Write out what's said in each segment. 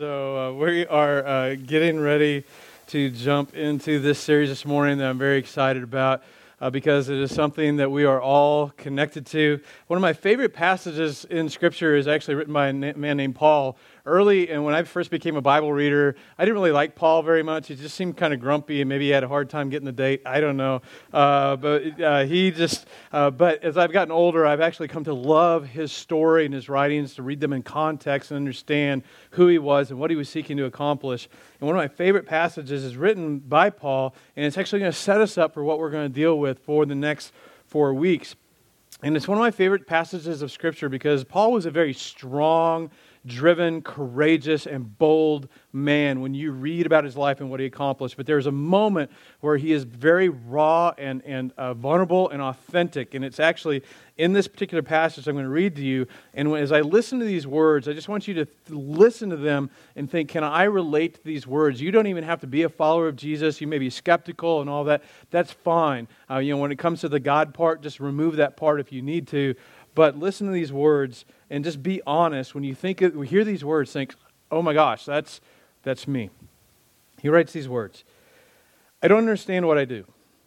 So we are getting ready to jump into this series this morning that I'm very excited about because it is something that we are all connected to. One of my favorite passages in Scripture is actually written by a man named Paul. Early, and when I first became a Bible reader, I didn't really like Paul very much. He just seemed kind of grumpy, and maybe he had a hard time getting the date. I don't know. But as I've gotten older, I've actually come to love his story and his writings, to read them in context and understand who he was and what he was seeking to accomplish. And one of my favorite passages is written by Paul, and it's actually going to set us up for what we're going to deal with for the next 4 weeks. And it's one of my favorite passages of Scripture because Paul was a very strong, driven, courageous, and bold man when you read about his life and what he accomplished. But there's a moment where he is very raw and vulnerable and authentic. And it's actually in this particular passage I'm going to read to you. And as I listen to these words, I just want you to listen to them and think, can I relate to these words? You don't even have to be a follower of Jesus. You may be skeptical and all that. That's fine. When it comes to the God part, just remove that part if you need to. But listen to these words and just be honest. When you hear these words, think, oh my gosh, that's me. He writes these words. I don't understand what I do.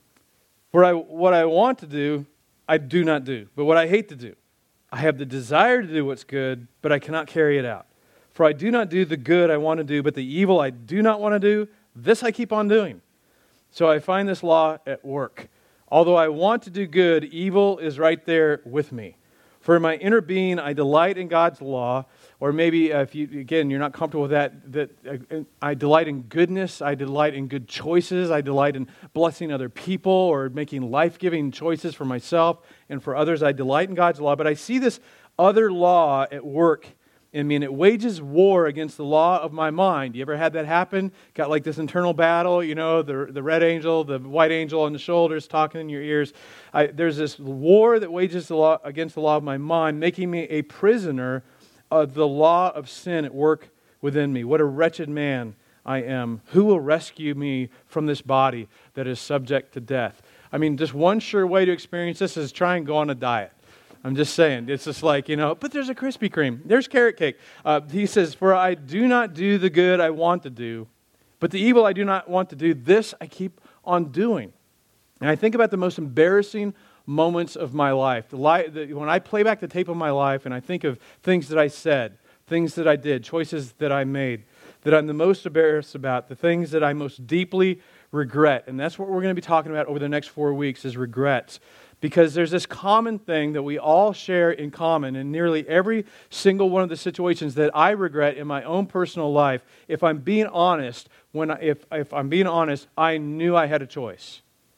For what I want to do, I do not do. But what I hate to do, I have the desire to do what's good, but I cannot carry it out. For I do not do the good I want to do, but the evil I do not want to do, this I keep on doing. So I find this law at work. Although I want to do good, evil is right there with me. For in my inner being, I delight in God's law, or maybe if you're not comfortable with that I delight in goodness, I delight in good choices, I delight in blessing other people or making life-giving choices for myself and for others. I delight in God's law, but I see this other law at work in me, and it wages war against the law of my mind. You ever had that happen? Got like this internal battle, the red angel, the white angel on the shoulders talking in your ears. There's this war that wages against the law of my mind, making me a prisoner of the law of sin at work within me. What a wretched man I am. Who will rescue me from this body that is subject to death? I mean, just one sure way to experience this is try and go on a diet. I'm just saying, it's just like, but there's a Krispy Kreme. There's carrot cake. He says, for I do not do the good I want to do, but the evil I do not want to do, this I keep on doing. And I think about the most embarrassing moments of my life. When I play back the tape of my life and I think of things that I said, things that I did, choices that I made, that I'm the most embarrassed about, the things that I most deeply regret. And that's what we're going to be talking about over the next 4 weeks is regrets. Because there's this common thing that we all share in common in nearly every single one of the situations that I regret in my own personal life. If I'm being honest, if I'm being honest, I knew I had a choice.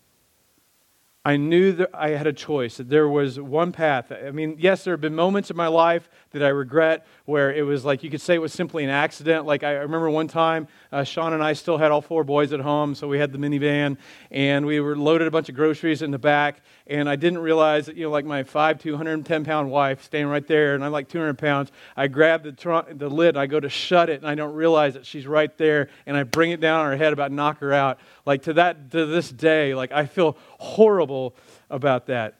I knew that I had a choice, that there was one path. I mean, yes, there have been moments in my life that I regret where it was like, you could say it was simply an accident. Like I remember one time, Sean and I still had all 4 boys at home, so we had the minivan, and we were loaded a bunch of groceries in the back, and I didn't realize that, like my 5'2", 110-pound wife standing right there, and I'm like 200 pounds, I grab the lid, and I go to shut it, and I don't realize that she's right there, and I bring it down on her head, about to knock her out. Like to this day, like I feel horrible about that.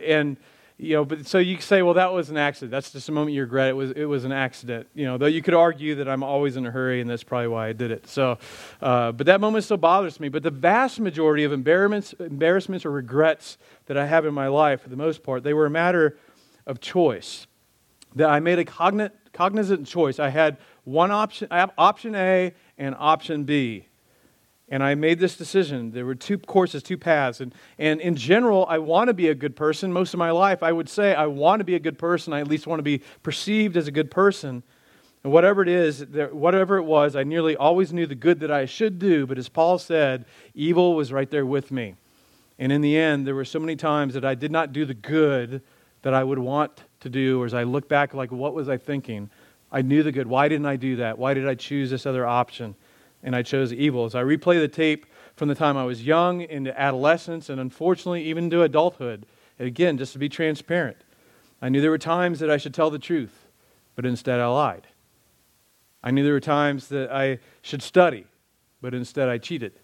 But so you say, well, that was an accident. That's just a moment you regret. It was an accident. Though you could argue that I'm always in a hurry, and that's probably why I did it. So, but that moment still bothers me. But the vast majority of embarrassments or regrets that I have in my life, for the most part, they were a matter of choice. That I made a cognizant choice. I had one option, option A and option B. And I made this decision. There were 2 courses, 2 paths. And in general, I want to be a good person. Most of my life, I would say I want to be a good person. I at least want to be perceived as a good person. And whatever it was, I nearly always knew the good that I should do. But as Paul said, evil was right there with me. And in the end, there were so many times that I did not do the good that I would want to do. Or as I look back, like, what was I thinking? I knew the good. Why didn't I do that? Why did I choose this other option? And I chose evil. As I replay the tape from the time I was young into adolescence and unfortunately even into adulthood, and again, just to be transparent, I knew there were times that I should tell the truth, but instead I lied. I knew there were times that I should study, but instead I cheated.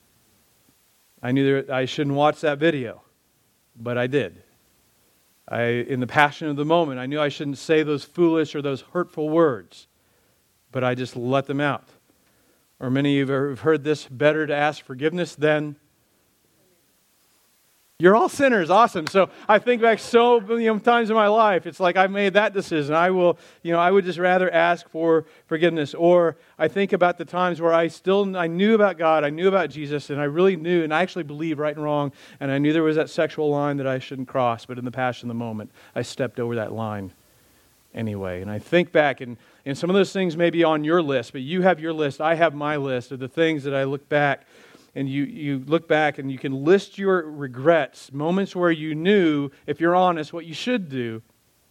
I knew that I shouldn't watch that video, but I did. In the passion of the moment, I knew I shouldn't say those foolish or those hurtful words, but I just let them out. Or many of you have heard this, better to ask forgiveness than... You're all sinners, awesome. So I think back so many times in my life, it's like I made that decision. I would just rather ask for forgiveness. Or I think about the times where I knew about God, I knew about Jesus, and I really knew, and I actually believed right and wrong, and I knew there was that sexual line that I shouldn't cross, but in the passion of the moment, I stepped over that line anyway. And I think back, and some of those things may be on your list, but you have your list, I have my list of the things that I look back. And you look back and you can list your regrets, moments where you knew, if you're honest, what you should do,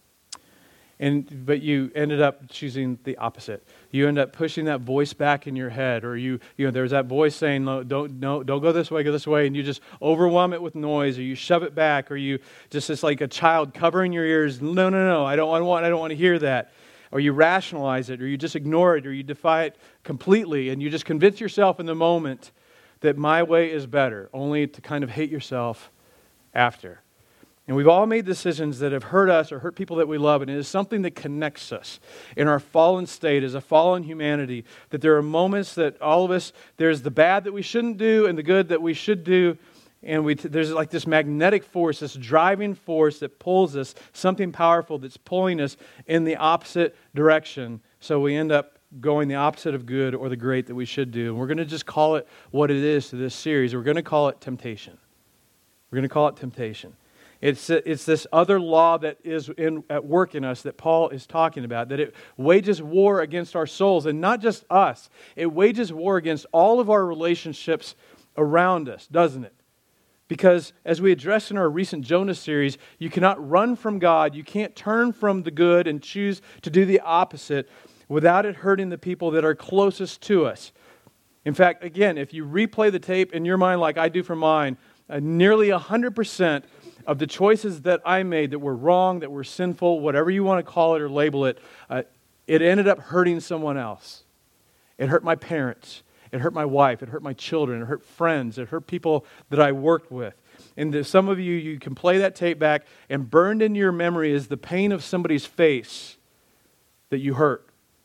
but you ended up choosing the opposite. You end up pushing that voice back in your head, or there's that voice saying, no, don't go this way, and you just overwhelm it with noise, or you shove it back, or you just like a child covering your ears. No, I don't want to hear that. Or you rationalize it, or you just ignore it, or you defy it completely, and you just convince yourself in the moment that my way is better, only to kind of hate yourself after. And we've all made decisions that have hurt us or hurt people that we love, and it is something that connects us in our fallen state as a fallen humanity, that there are moments that all of us, there's the bad that we shouldn't do and the good that we should do, and there's like this magnetic force, this driving force that pulls us, something powerful that's pulling us in the opposite direction, so we end up going the opposite of good or the great that we should do. And we're going to just call it what it is to this series. We're going to call it temptation. We're going to call it temptation. It's this other law that is at work in us that Paul is talking about, that it wages war against our souls, and not just us. It wages war against all of our relationships around us, doesn't it? Because as we addressed in our recent Jonah series, you cannot run from God, you can't turn from the good and choose to do the opposite without it hurting the people that are closest to us. In fact, again, if you replay the tape in your mind like I do for mine, nearly 100% of the choices that I made that were wrong, that were sinful, whatever you want to call it or label it, it ended up hurting someone else. It hurt my parents. It hurt my wife. It hurt my children. It hurt friends. It hurt people that I worked with. And some of you can play that tape back, and burned into your memory is the pain of somebody's face that you hurt.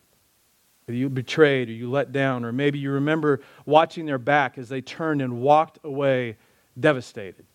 Or you betrayed, or you let down, or maybe you remember watching their back as they turned and walked away devastated.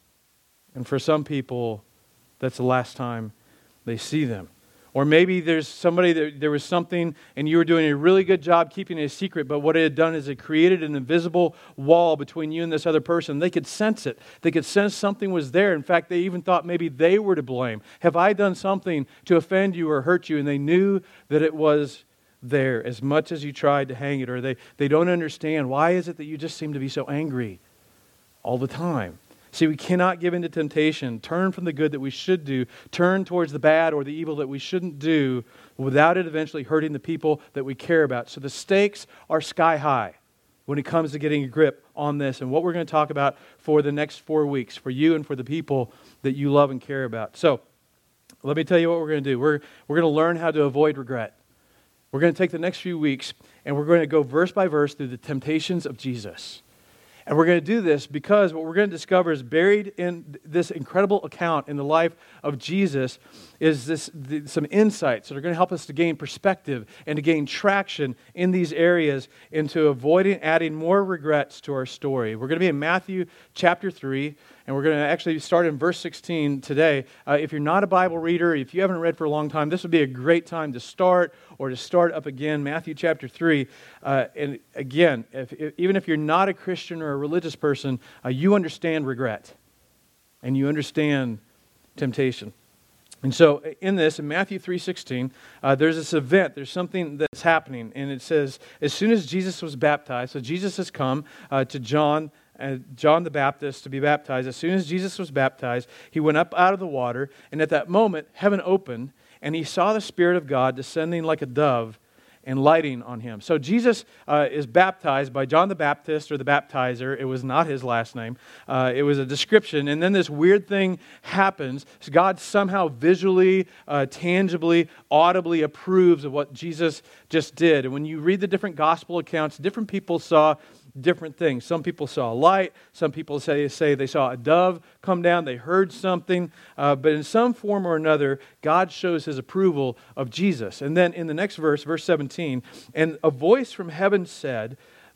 And for some people, that's the last time they see them. Or maybe there's somebody that there was something and you were doing a really good job keeping it a secret, but what it had done is it created an invisible wall between you and this other person. They could sense it. They could sense something was there. In fact, they even thought maybe they were to blame. Have I done something to offend you or hurt you? And they knew that it was there as much as you tried to hang it, or they don't understand. Why is it that you just seem to be so angry all the time? See, we cannot give in to temptation, turn from the good that we should do, turn towards the bad or the evil that we shouldn't do without it eventually hurting the people that we care about. So the stakes are sky high when it comes to getting a grip on this and what we're going to talk about for the next 4 weeks for you and for the people that you love and care about. So let me tell you what we're going to do. We're going to learn how to avoid regret. We're going to take the next few weeks and we're going to go verse by verse through the temptations of Jesus. And we're going to do this because what we're going to discover is buried in this incredible account in the life of Jesus is some insights that are going to help us to gain perspective and to gain traction in these areas into avoiding adding more regrets to our story. We're going to be in Matthew chapter 3, and we're going to actually start in verse 16 today. If you're not a Bible reader, if you haven't read for a long time, this would be a great time to start or to start up again, Matthew chapter 3. And again, even if you're not a Christian or a religious person, you understand regret and you understand temptation. And so in this, in Matthew 3:16, there's this event, there's something that's happening. And it says, as soon as Jesus was baptized, so Jesus has come to John the Baptist to be baptized. As soon as Jesus was baptized, he went up out of the water. And at that moment, heaven opened, and he saw the Spirit of God descending like a dove and lighting on him. So Jesus is baptized by John the Baptist, or the baptizer. It was not his last name. It was a description. And then this weird thing happens. God somehow visually, tangibly, audibly approves of what Jesus just did. And when you read the different gospel accounts, different people saw different things. Some people saw a light. Some people say they saw a dove come down. They heard something. But in some form or another, God shows his approval of Jesus. And then in the next verse, verse 17, and a voice from heaven said,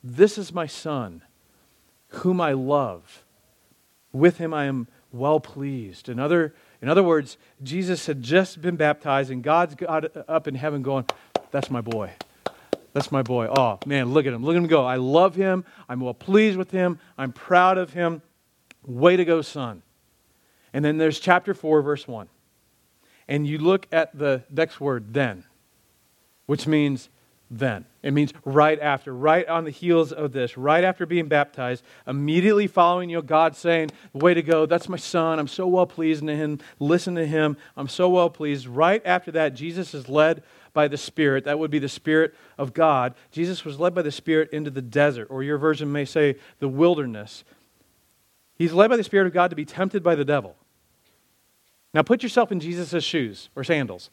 "This is my son, whom I love. With him I am well pleased." In other words, Jesus had just been baptized, and God's got up in heaven going, "That's my boy. That's my boy. Oh, man, look at him. Look at him go. I love him. I'm well pleased with him. I'm proud of him. Way to go, son." And then there's chapter 4, verse 1. And you look at the next word, "then," which means then. It means right after, right on the heels of this, right after being baptized, immediately following God saying, "Way to go, that's my son. I'm so well pleased in him. Listen to him. I'm so well pleased." Right after that, Jesus is led by the Spirit. That would be the Spirit of God. Jesus was led by the Spirit into the desert, or your version may say the wilderness. He's led by the Spirit of God to be tempted by the devil. Now put yourself in Jesus' shoes or sandals.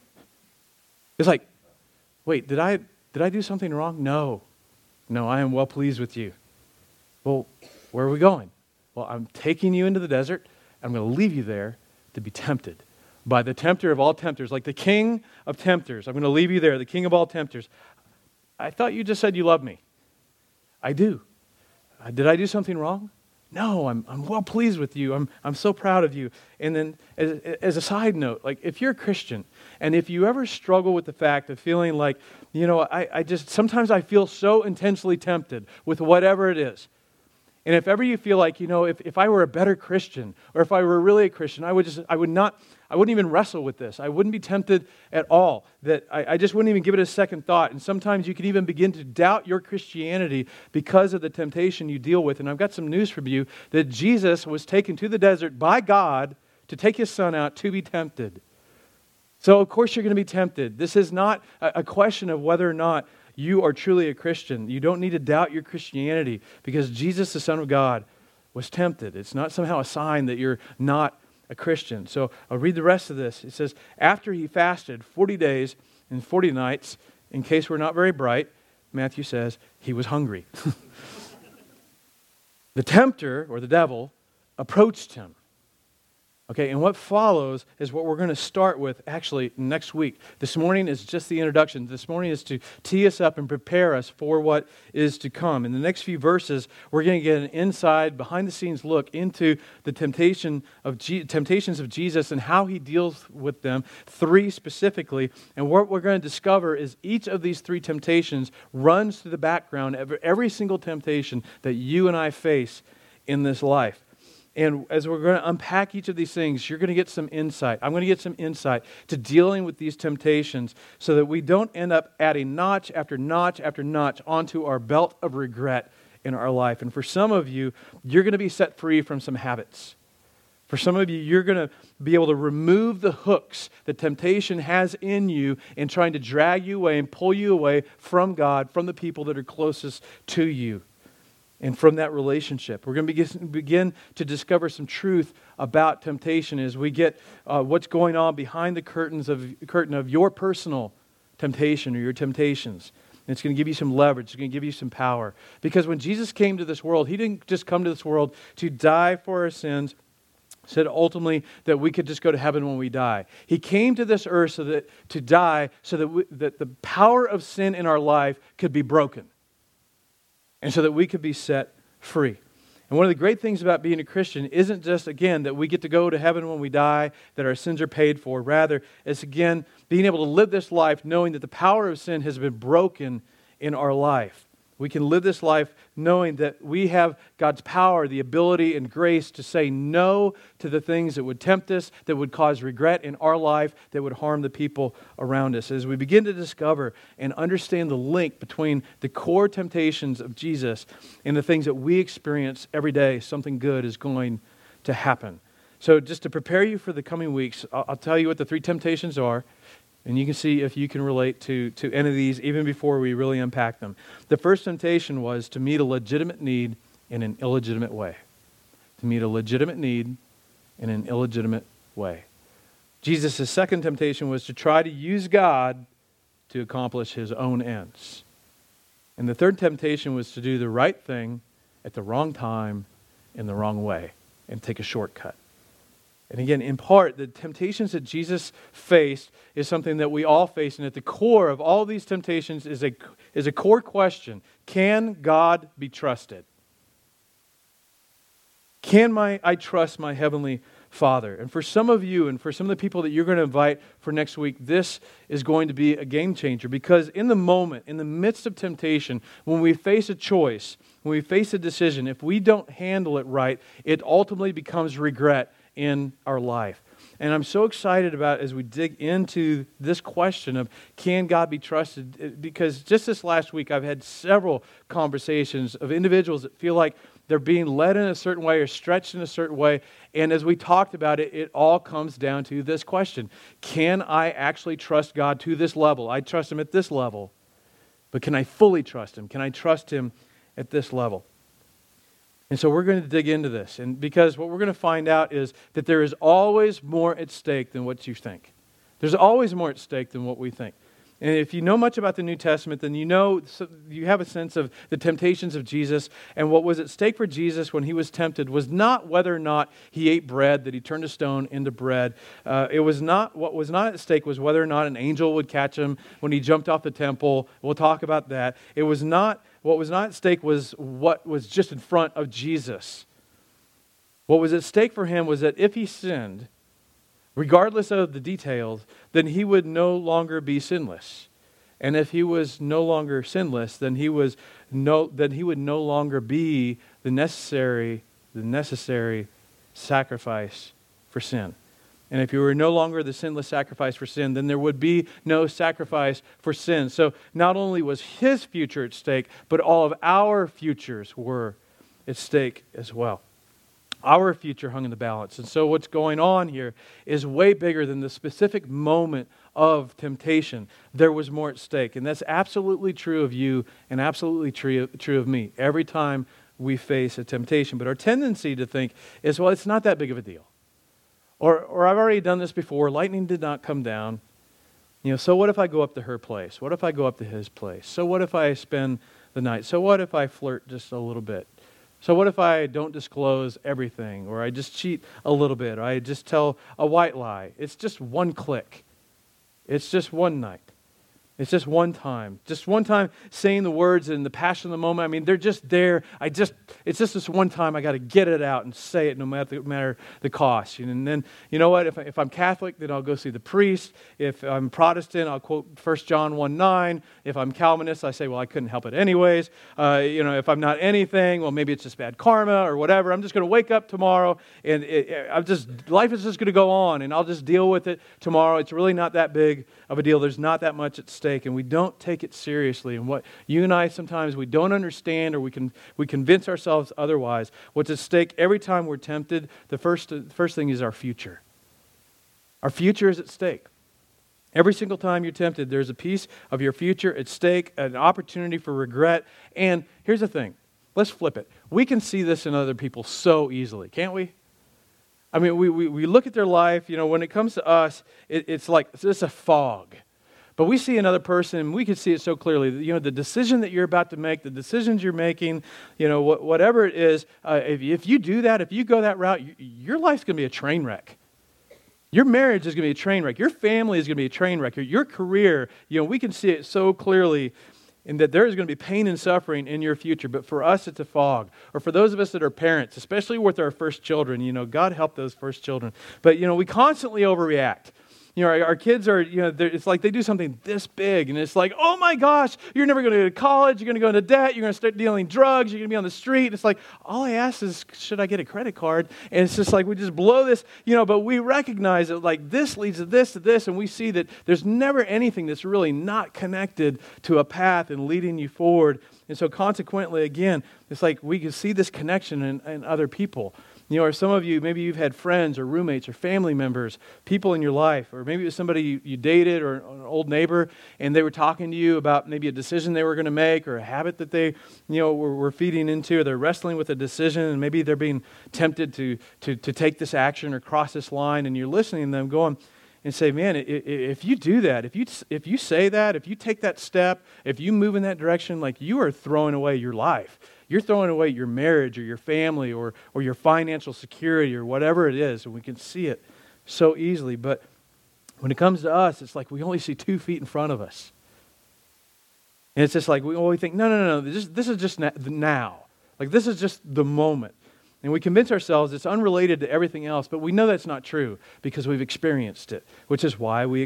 It's like, wait, did I do something wrong? No, I am well pleased with you. Well, where are we going? Well, I'm taking you into the desert. I'm going to leave you there to be tempted by the tempter of all tempters, like the king of tempters. I'm going to leave you there, the king of all tempters. I thought you just said you love me. I do. Did I do something wrong? No, I'm well pleased with you. I'm so proud of you. And then as a side note, like if you're a Christian and if you ever struggle with the fact of feeling like, I just, sometimes I feel so intensely tempted with whatever it is. And if ever you feel like, if I were a better Christian or if I were really a Christian, I wouldn't even wrestle with this. I wouldn't be tempted at all. That I just wouldn't even give it a second thought. And sometimes you can even begin to doubt your Christianity because of the temptation you deal with. And I've got some news for you that Jesus was taken to the desert by God to take his son out to be tempted. So of course you're going to be tempted. This is not a question of whether or not you are truly a Christian. You don't need to doubt your Christianity because Jesus, the Son of God, was tempted. It's not somehow a sign that you're not a Christian. So I'll read the rest of this. It says, after he fasted 40 days and 40 nights, in case we're not very bright, Matthew says, he was hungry. The tempter, or the devil, approached him. Okay, and what follows is what we're going to start with actually next week. This morning is just the introduction. This morning is to tee us up and prepare us for what is to come. In the next few verses, we're going to get an inside, behind-the-scenes look into the temptations of Jesus and how he deals with them, 3 specifically. And what we're going to discover is each of these 3 temptations runs through the background of every single temptation that you and I face in this life. And as we're going to unpack each of these things, you're going to get some insight. I'm going to get some insight to dealing with these temptations so that we don't end up adding notch after notch after notch onto our belt of regret in our life. And for some of you, you're going to be set free from some habits. For some of you, you're going to be able to remove the hooks that temptation has in you in trying to drag you away and pull you away from God, from the people that are closest to you. And from that relationship, we're going to begin to discover some truth about temptation as we get what's going on behind the curtain of your personal temptation or your temptations. And it's going to give you some leverage. It's going to give you some power. Because when Jesus came to this world, he didn't just come to this world to die for our sins, said ultimately that we could just go to heaven when we die. He came to this earth to die so that the power of sin in our life could be broken. And so that we could be set free. And one of the great things about being a Christian isn't just, again, that we get to go to heaven when we die, that our sins are paid for. Rather, it's, again, being able to live this life knowing that the power of sin has been broken in our life. We can live this life knowing that we have God's power, the ability and grace to say no to the things that would tempt us, that would cause regret in our life, that would harm the people around us. As we begin to discover and understand the link between the core temptations of Jesus and the things that we experience every day, something good is going to happen. So just to prepare you for the coming weeks, I'll tell you what the 3 temptations are. And you can see if you can relate to any of these even before we really unpack them. The first temptation was to meet a legitimate need in an illegitimate way. To meet a legitimate need in an illegitimate way. Jesus' second temptation was to try to use God to accomplish his own ends. And the third temptation was to do the right thing at the wrong time in the wrong way and take a shortcut. And again, in part, the temptations that Jesus faced is something that we all face. And at the core of all these temptations is a core question. Can God be trusted? Can I trust my Heavenly Father? And for some of you and for some of the people that you're going to invite for next week, this is going to be a game changer. Because in the moment, in the midst of temptation, when we face a choice, when we face a decision, if we don't handle it right, it ultimately becomes regret in our life. And I'm so excited about as we dig into this question of can God be trusted? Because just this last week, I've had several conversations of individuals that feel like they're being led in a certain way or stretched in a certain way. And as we talked about it, it all comes down to this question. Can I actually trust God to this level? I trust Him at this level. But can I fully trust Him? Can I trust Him at this level? And so we're going to dig into this. And because what we're going to find out is that there is always more at stake than what you think. There's always more at stake than what we think. And if you know much about the New Testament, then you have a sense of the temptations of Jesus. And what was at stake for Jesus when He was tempted was not whether or not He ate bread, that He turned a stone into bread. What was not at stake was whether or not an angel would catch Him when He jumped off the temple. We'll talk about that. What was not at stake was what was just in front of Jesus. What was at stake for Him was that if He sinned, regardless of the details, then He would no longer be sinless. And if He was no longer sinless, then He would no longer be the necessary sacrifice for sin. And if He were no longer the sinless sacrifice for sin, then there would be no sacrifice for sin. So not only was His future at stake, but all of our futures were at stake as well. Our future hung in the balance. And so what's going on here is way bigger than the specific moment of temptation. There was more at stake. And that's absolutely true of you and absolutely true of me every time we face a temptation. But our tendency to think is, well, it's not that big of a deal. Or I've already done this before. Lightning did not come down. So what if I go up to her place? What if I go up to his place? So what if I spend the night? So what if I flirt just a little bit? So what if I don't disclose everything? Or I just cheat a little bit? Or I just tell a white lie? It's just one click. It's just one night. It's just one time. Just one time saying the words in the passion of the moment. I mean, they're just there. It's just this one time I got to get it out and say it no matter the cost. And then, you know what? If I'm Catholic, then I'll go see the priest. If I'm Protestant, I'll quote 1 John 1:9. If I'm Calvinist, I say, well, I couldn't help it anyways. If I'm not anything, well, maybe it's just bad karma or whatever. I'm just going to wake up tomorrow and life is just going to go on and I'll just deal with it tomorrow. It's really not that big of a deal. There's not that much at stake. And we don't take it seriously. And what you and I sometimes we don't understand, or we convince ourselves otherwise. What's at stake every time we're tempted? The first thing is our future. Our future is at stake. Every single time you're tempted, there's a piece of your future at stake, an opportunity for regret. And here's the thing. Let's flip it. We can see this in other people so easily, can't we? I mean, we look at their life. When it comes to us, it's like it's a fog. But we see another person, and we can see it so clearly. The decision that you're about to make, the decisions you're making, whatever it is, if you do that, if you go that route, your life's going to be a train wreck. Your marriage is going to be a train wreck. Your family is going to be a train wreck. Your career, we can see it so clearly in that there is going to be pain and suffering in your future. But for us, it's a fog. Or for those of us that are parents, especially with our first children, God help those first children. But, we constantly overreact. Our kids are, it's like they do something this big, and it's like, oh my gosh, you're never going to go to college, you're going to go into debt, you're going to start dealing drugs, you're going to be on the street. It's like, all I ask is, should I get a credit card? And it's just like, we just blow this, but we recognize that like this leads to this, and we see that there's never anything that's really not connected to a path and leading you forward. And so consequently, again, it's like we can see this connection in other people. Or some of you, maybe you've had friends or roommates or family members, people in your life, or maybe it was somebody you dated or an old neighbor, and they were talking to you about maybe a decision they were going to make or a habit that they, were feeding into, or they're wrestling with a decision, and maybe they're being tempted to take this action or cross this line, and you're listening to them going, and say, man, if you do that, if you say that, if you take that step, if you move in that direction, like you are throwing away your life. You're throwing away your marriage or your family or your financial security or whatever it is, and we can see it so easily. But when it comes to us, it's like we only see 2 feet in front of us. And it's just like we think, no, this is just now. Like this is just the moment. And we convince ourselves it's unrelated to everything else, but we know that's not true because we've experienced it, which is why we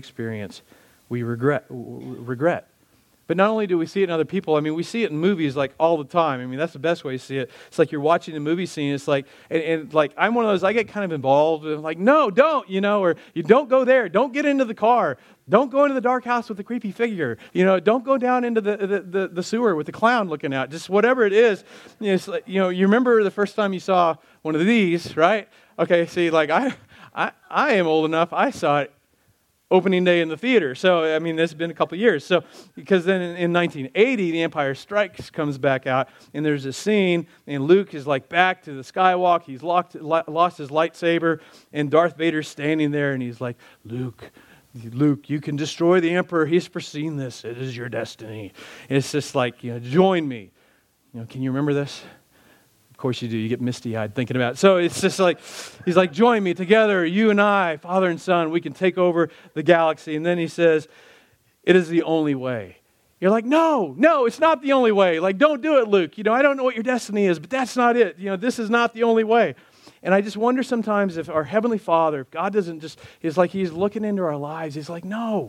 regret. But not only do we see it in other people, I mean, we see it in movies like all the time. I mean, that's the best way to see it. It's like you're watching a movie scene. It's like, and like I'm one of those, I get kind of involved. And like, no, don't, or you don't go there. Don't get into the car. Don't go into the dark house with the creepy figure. Don't go down into the sewer with the clown looking out. Just whatever it is. It's like, you remember the first time you saw one of these, right? Okay, see, like I am old enough. I saw it opening day in the theater. So, I mean, this has been a couple of years. So, because then in 1980, The Empire Strikes comes back out, and there's a scene, and Luke is like back to the skywalk. He's lost his lightsaber, and Darth Vader's standing there, and he's like, Luke, you can destroy the Emperor. He's foreseen this. It is your destiny. And it's just like, join me. Can you remember this? Of course you do. You get misty-eyed thinking about it. So it's just like, he's like, join me together, you and I, Father and Son, we can take over the galaxy. And then he says, it is the only way. You're like, no, it's not the only way. Like, don't do it, Luke. I don't know what your destiny is, but that's not it. This is not the only way. And I just wonder sometimes if our Heavenly Father, if God doesn't just, it's like He's looking into our lives. He's like, no,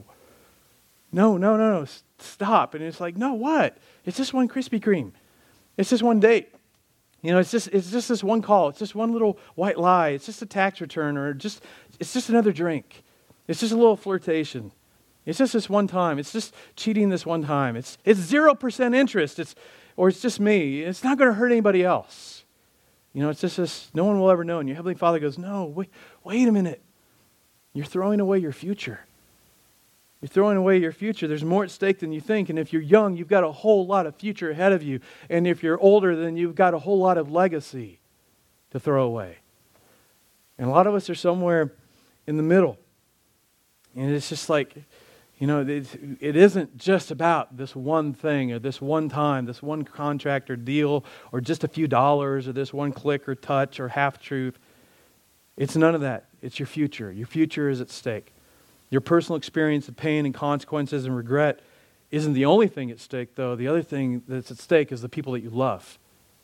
stop. And it's like, no, what? It's just one Krispy Kreme. It's just one date. It's just this one call. It's just one little white lie. It's just a tax return, or it's just another drink. It's just a little flirtation. It's just this one time. It's just cheating this one time. It's 0% interest. It's just me. It's not going to hurt anybody else. It's just this. No one will ever know. And your Heavenly Father goes, no, wait a minute. You're throwing away your future. You're throwing away your future. There's more at stake than you think. And if you're young, you've got a whole lot of future ahead of you. And if you're older, then you've got a whole lot of legacy to throw away. And a lot of us are somewhere in the middle. And it's just like, it isn't just about this one thing or this one time, this one contract or deal or just a few dollars or this one click or touch or half-truth. It's none of that. It's your future. Your future is at stake. Your personal experience of pain and consequences and regret isn't the only thing at stake, though. The other thing that's at stake is the people that you love.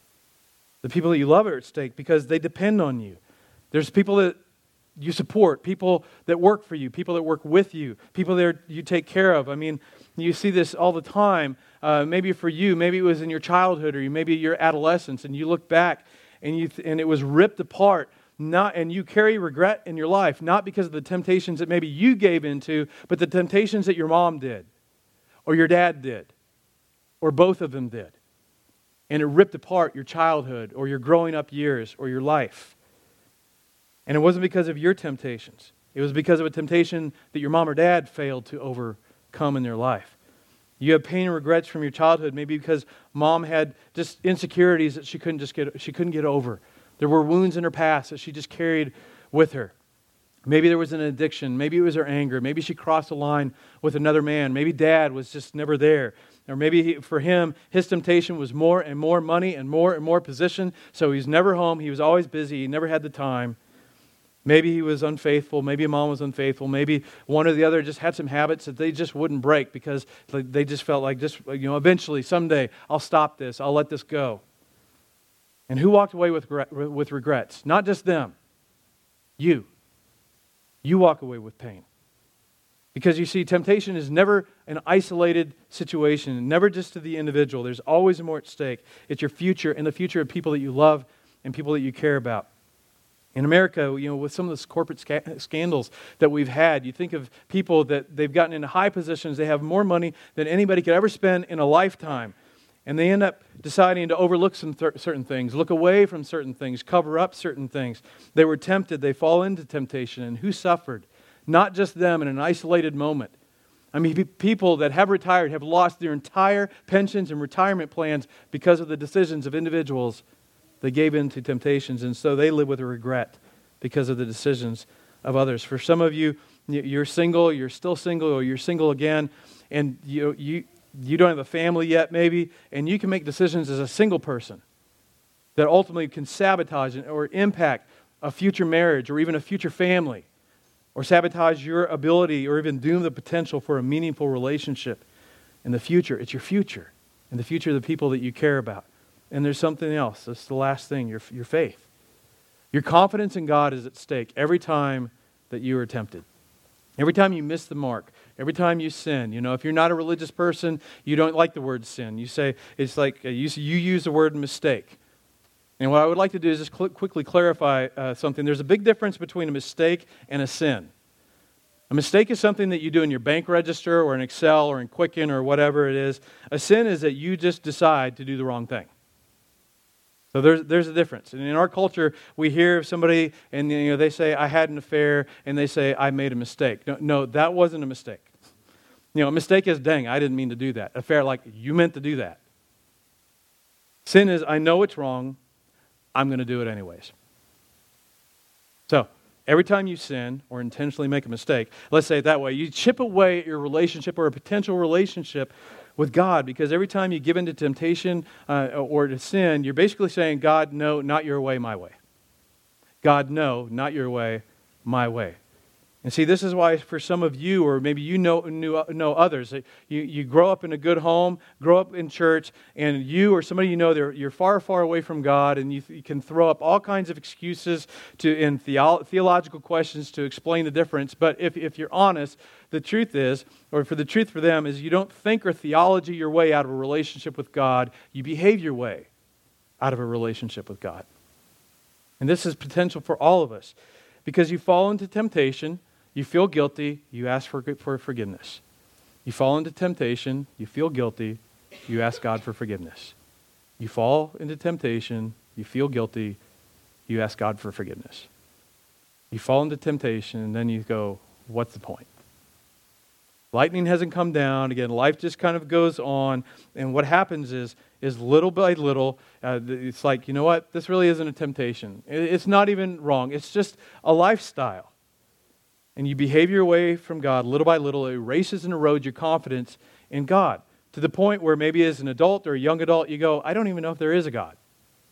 The people that you love are at stake because they depend on you. There's people that you support, people that work for you, people that work with you, people that you take care of. I mean, you see this all the time. Maybe for you, maybe it was in your childhood or maybe your adolescence, and you look back and it was ripped apart. And you carry regret in your life, not because of the temptations that maybe you gave into, but the temptations that your mom did, or your dad did, or both of them did. And it ripped apart your childhood, or your growing up years, or your life. And it wasn't because of your temptations. It was because of a temptation that your mom or dad failed to overcome in their life. You have pain and regrets from your childhood, maybe because mom had just insecurities that she couldn't get over. There were wounds in her past that she just carried with her. Maybe there was an addiction. Maybe it was her anger. Maybe she crossed a line with another man. Maybe dad was just never there. Or maybe for him, his temptation was more and more money and more position. So he's never home. He was always busy. He never had the time. Maybe he was unfaithful. Maybe mom was unfaithful. Maybe one or the other just had some habits that they just wouldn't break because they just felt like eventually, someday, I'll stop this. I'll let this go. And who walked away with regrets? Not just them. You. You walk away with pain. Because you see, temptation is never an isolated situation, never just to the individual. There's always more at stake. It's your future and the future of people that you love and people that you care about. In America, with some of those corporate scandals that we've had, you think of people that they've gotten into high positions, they have more money than anybody could ever spend in a lifetime. And they end up deciding to overlook some certain things, look away from certain things, cover up certain things. They were tempted, they fall into temptation. And who suffered? Not just them in an isolated moment. I mean, people that have retired have lost their entire pensions and retirement plans because of the decisions of individuals that gave in to temptations. And so they live with a regret because of the decisions of others. For some of you, you're single, you're still single, or you're single again, and you don't have a family yet maybe, and you can make decisions as a single person that ultimately can sabotage or impact a future marriage or even a future family, or sabotage your ability or even doom the potential for a meaningful relationship in the future. It's your future and the future of the people that you care about. And there's something else. That's the last thing, your faith. Your confidence in God is at stake every time that you are tempted. Every time you miss the mark, every time you sin. If you're not a religious person, you don't like the word sin. You say, it's like you use the word mistake. And what I would like to do is just quickly clarify something. There's a big difference between a mistake and a sin. A mistake is something that you do in your bank register or in Excel or in Quicken or whatever it is. A sin is that you just decide to do the wrong thing. So there's a difference. And in our culture, we hear of somebody and they say, I had an affair, and they say, I made a mistake. No, that wasn't a mistake. A mistake is, dang, I didn't mean to do that. Affair, like, you meant to do that. Sin is, I know it's wrong, I'm going to do it anyways. So, every time you sin or intentionally make a mistake, let's say it that way, you chip away at your relationship or a potential relationship with God, because every time you give in to temptation or to sin, you're basically saying, God, no, not your way, my way. God, no, not your way, my way. And see, this is why for some of you, or maybe you know others, you grow up in a good home, grow up in church, and you or somebody you're far, far away from God, and you can throw up all kinds of excuses in theological questions to explain the difference. But if you're honest, the truth is, or for the truth for them, is you don't think or theology your way out of a relationship with God. You behave your way out of a relationship with God. And this is potential for all of us. Because you fall into temptation, you feel guilty, you ask for forgiveness. You fall into temptation, you feel guilty, you ask God for forgiveness. You fall into temptation, you feel guilty, you ask God for forgiveness. You fall into temptation, and then you go, what's the point? Lightning hasn't come down. Again, life just kind of goes on. And what happens is little by little, it's like, you know what? This really isn't a temptation. It's not even wrong. It's just a lifestyle. And you behave your way from God little by little. It erases and erodes your confidence in God to the point where maybe as an adult or a young adult, you go, I don't even know if there is a God.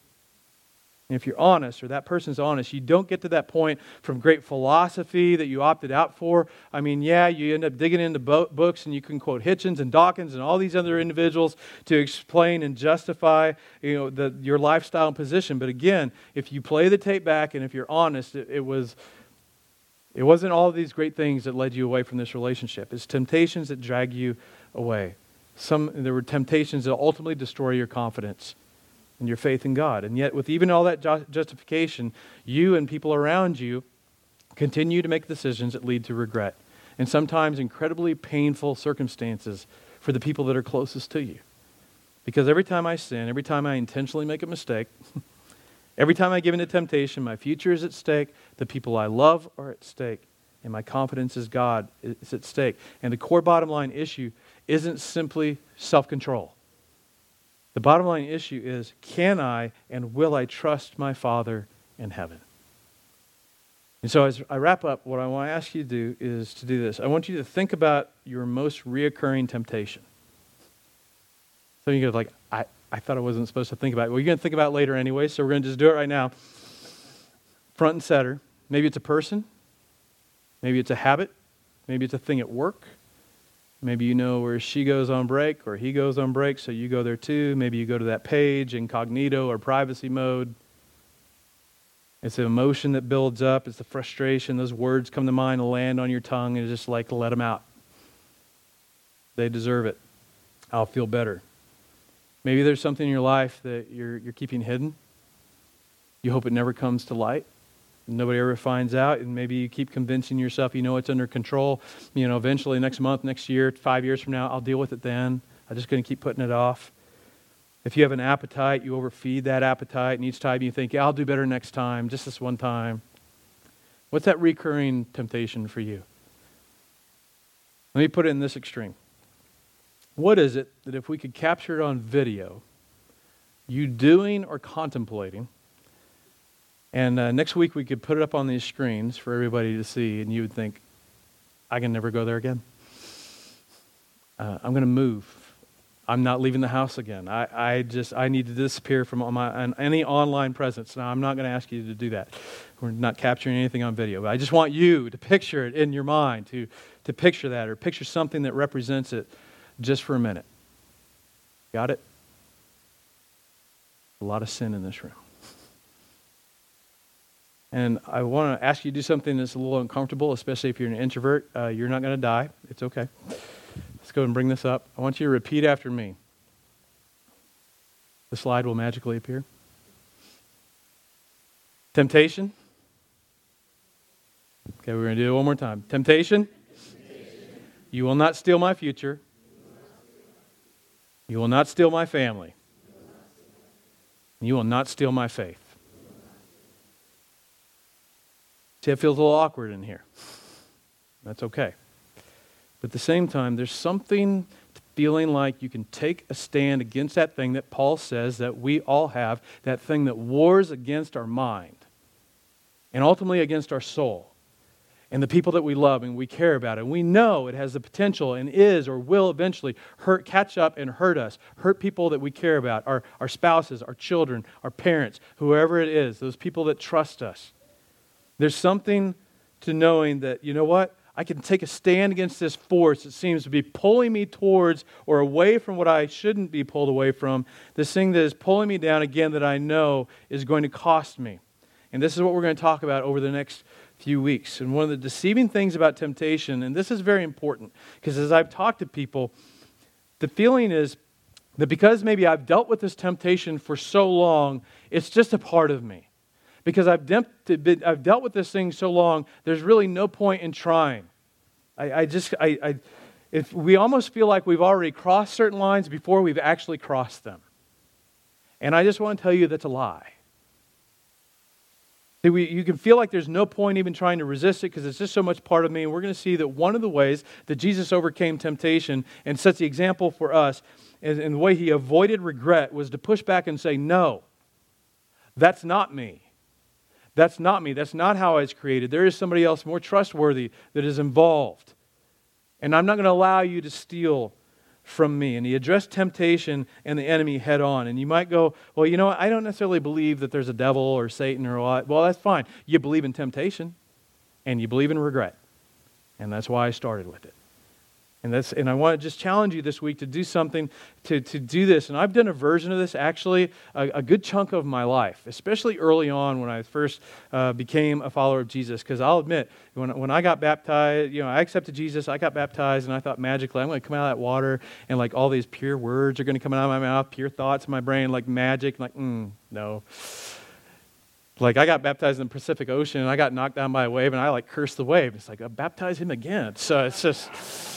And if you're honest, or that person's honest, you don't get to that point from great philosophy that you opted out for. I mean, yeah, you end up digging into books, and you can quote Hitchens and Dawkins and all these other individuals to explain and justify, your lifestyle and position. But again, if you play the tape back, and if you're honest, it wasn't all of these great things that led you away from this relationship. It's temptations that drag you away. There were temptations that ultimately destroy your confidence and your faith in God. And yet, with even all that justification, you and people around you continue to make decisions that lead to regret, and sometimes incredibly painful circumstances for the people that are closest to you. Because every time I sin, every time I intentionally make a mistake, every time I give in to temptation, my future is at stake, the people I love are at stake, and my confidence in God is at stake. And the core bottom line issue isn't simply self-control. The bottom line issue is, can I and will I trust my Father in heaven? And so as I wrap up, what I want to ask you to do is to do this. I want you to think about your most reoccurring temptation. So you go like, I thought I wasn't supposed to think about it. Well, you're going to think about it later anyway, so we're going to just do it right now. Front and center. Maybe it's a person. Maybe it's a habit. Maybe it's a thing at work. Maybe you know where she goes on break or he goes on break, so you go there too. Maybe you go to that page, incognito or privacy mode. It's an emotion that builds up. It's the frustration. Those words come to mind and land on your tongue, and it's just like, let them out. They deserve it. I'll feel better. Maybe there's something in your life that you're keeping hidden. You hope it never comes to light. Nobody ever finds out, and maybe you keep convincing yourself it's under control. Eventually next month, next year, 5 years from now, I'll deal with it then. I'm just going to keep putting it off. If you have an appetite, you overfeed that appetite, and each time you think, I'll do better next time, just this one time. What's that recurring temptation for you? Let me put it in this extreme. What is it that if we could capture it on video, you doing or contemplating, and next week we could put it up on these screens for everybody to see, and you would think, I can never go there again. I'm going to move. I'm not leaving the house again. I need to disappear from any online presence. Now, I'm not going to ask you to do that. We're not capturing anything on video. But I just want you to picture it in your mind, to picture that, or picture something that represents it just for a minute. Got it? A lot of sin in this room. And I want to ask you to do something that's a little uncomfortable, especially if you're an introvert. You're not going to die. It's okay. Let's go and bring this up. I want you to repeat after me. The slide will magically appear. Temptation. Okay, we're going to do it one more time. Temptation. You will not steal my future. You will not steal my family. You will not steal my faith. See, it feels a little awkward in here. That's okay. But at the same time, there's something feeling like you can take a stand against that thing that Paul says that we all have, that thing that wars against our mind and ultimately against our soul and the people that we love and we care about. And we know it has the potential and is or will eventually catch up and hurt us, hurt people that we care about, our spouses, our children, our parents, whoever it is, those people that trust us. There's something to knowing that, you know what? I can take a stand against this force that seems to be pulling me towards or away from what I shouldn't be pulled away from. This thing that is pulling me down again that I know is going to cost me. And this is what we're going to talk about over the next few weeks. And one of the deceiving things about temptation, and this is very important, because as I've talked to people, the feeling is that because maybe I've dealt with this temptation for so long, it's just a part of me. Because I've dealt with this thing so long, there's really no point in trying. If we almost feel like we've already crossed certain lines before we've actually crossed them. And I just want to tell you that's a lie. See, you can feel like there's no point even trying to resist it because it's just so much part of me. And we're going to see that one of the ways that Jesus overcame temptation and sets the example for us, and the way he avoided regret, was to push back and say, no, that's not me. That's not me. That's not how I was created. There is somebody else more trustworthy that is involved. And I'm not going to allow you to steal from me. And he addressed temptation and the enemy head on. And you might go, well, you know what? I don't necessarily believe that there's a devil or Satan or what. Well, that's fine. You believe in temptation and you believe in regret. And that's why I started with it. And I want to just challenge you this week to do something to do this. And I've done a version of this actually a good chunk of my life, especially early on when I first became a follower of Jesus. Because I'll admit, when I got baptized, I accepted Jesus, I got baptized, and I thought magically I'm going to come out of that water and like all these pure words are going to come out of my mouth, pure thoughts in my brain, like magic. Like, no. Like I got baptized in the Pacific Ocean and I got knocked down by a wave and I like cursed the wave. It's like, baptize him again. So it's just...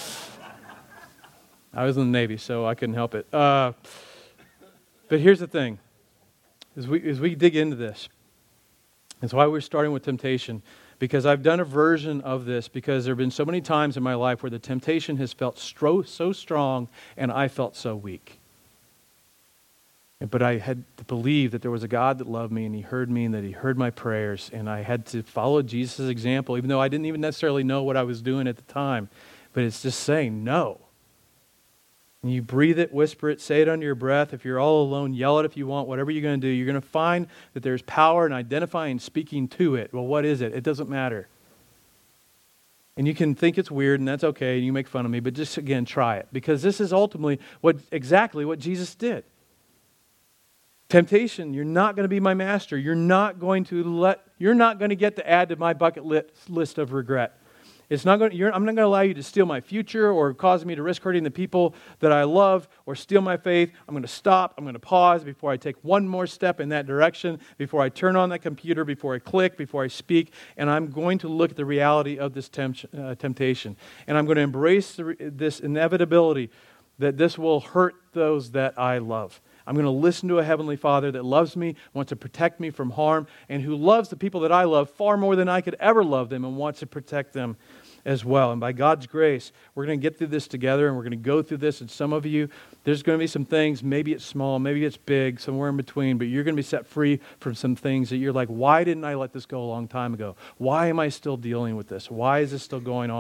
I was in the Navy, so I couldn't help it. But here's the thing. As we dig into this, that's why we're starting with temptation, because I've done a version of this because there have been so many times in my life where the temptation has felt so strong and I felt so weak. But I had to believe that there was a God that loved me and he heard me and that he heard my prayers, and I had to follow Jesus' example, even though I didn't even necessarily know what I was doing at the time. But it's just saying no. And you breathe it, whisper it, say it under your breath. If you're all alone, yell it if you want. Whatever you're going to do, you're going to find that there's power in identifying and speaking to it. Well, what is it? It doesn't matter. And you can think it's weird, and that's okay, and you make fun of me, but just, again, try it. Because this is ultimately exactly what Jesus did. Temptation, you're not going to be my master. You're not going to get to add to my bucket list of regret. I'm not going to allow you to steal my future or cause me to risk hurting the people that I love or steal my faith. I'm going to stop. I'm going to pause before I take one more step in that direction, before I turn on that computer, before I click, before I speak. And I'm going to look at the reality of this temptation. And I'm going to embrace this inevitability that this will hurt those that I love. I'm going to listen to a Heavenly Father that loves me, wants to protect me from harm, and who loves the people that I love far more than I could ever love them and wants to protect them as well. And by God's grace, we're going to get through this together, and we're going to go through this. And some of you, there's going to be some things, maybe it's small, maybe it's big, somewhere in between, but you're going to be set free from some things that you're like, why didn't I let this go a long time ago? Why am I still dealing with this? Why is this still going on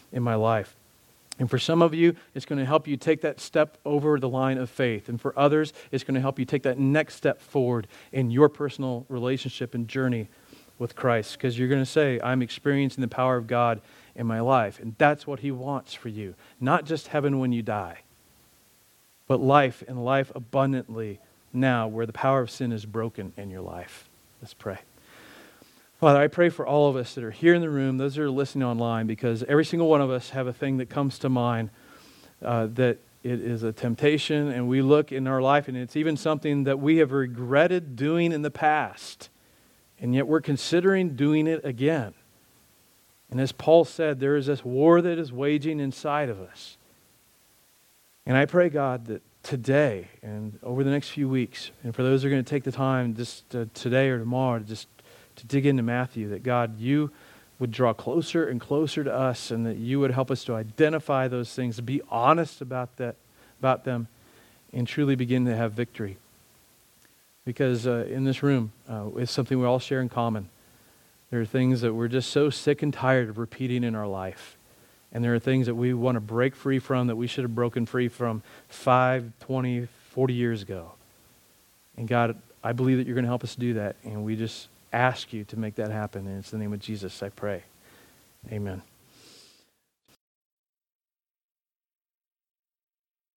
in my life. And for some of you, it's going to help you take that step over the line of faith. And for others, it's going to help you take that next step forward in your personal relationship and journey with Christ. Because you're going to say, I'm experiencing the power of God in my life. And that's what he wants for you. Not just heaven when you die, but life and life abundantly now where the power of sin is broken in your life. Let's pray. Father, I pray for all of us that are here in the room, those that are listening online, because every single one of us have a thing that comes to mind that it is a temptation, and we look in our life, and it's even something that we have regretted doing in the past, and yet we're considering doing it again. And as Paul said, there is this war that is waging inside of us. And I pray, God, that today and over the next few weeks, and for those who are going to take the time just today or tomorrow to dig into Matthew, that God, you would draw closer and closer to us, and that you would help us to identify those things, to be honest about them, and truly begin to have victory. Because in this room, it's something we all share in common. There are things that we're just so sick and tired of repeating in our life. And there are things that we want to break free from that we should have broken free from 5, 20, 40 years ago. And God, I believe that you're going to help us do that. And we just ask you to make that happen. And it's in the name of Jesus I pray. Amen.